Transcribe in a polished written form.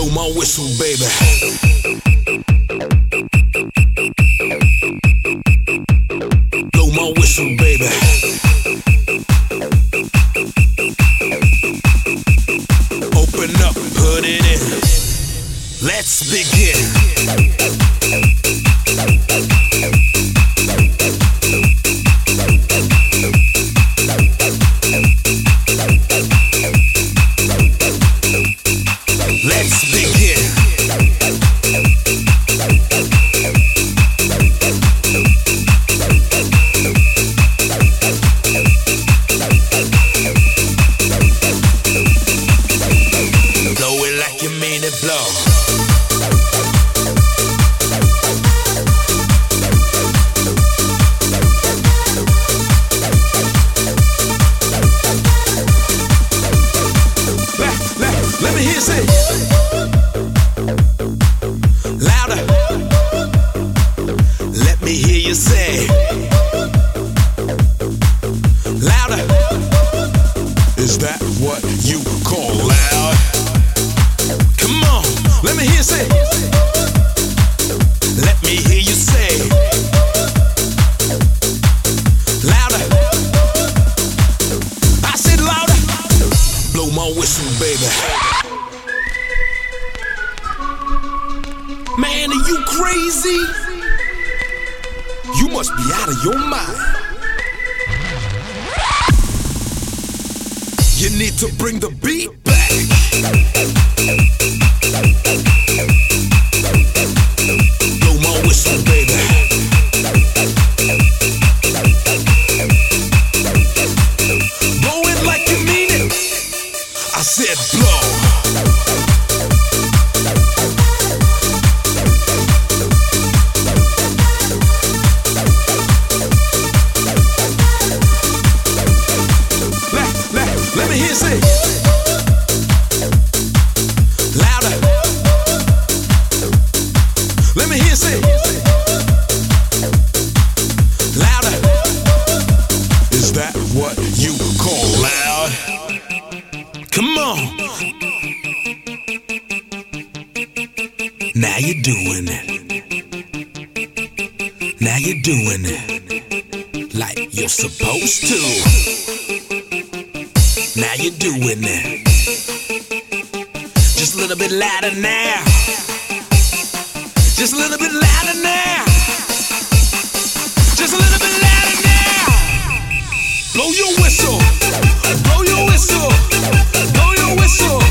Blow my whistle, baby. Blow my whistle, baby. Open up, put it in. Let's begin. Let's begin. Blow it like you mean it, blow. Let me hear you say louder. Let me hear you say louder. Is that what you call loud? Come on, let me hear you say. Let me hear you say louder. I said louder. Blow my whistle, baby. Man, are you crazy? You must be out of your mind. You need to bring the beat back. Blow my whistle, baby. Blow it like you mean it. I said blow. Let me hear you say louder. Let me hear you say louder. Is that what you call loud? Come on. Now you're doing it. Now you're doing it like you're supposed to. Now you're doing it. Just a little bit louder now. Just a little bit louder now. Just a little bit louder now. Blow your whistle. Blow your whistle. Blow your whistle.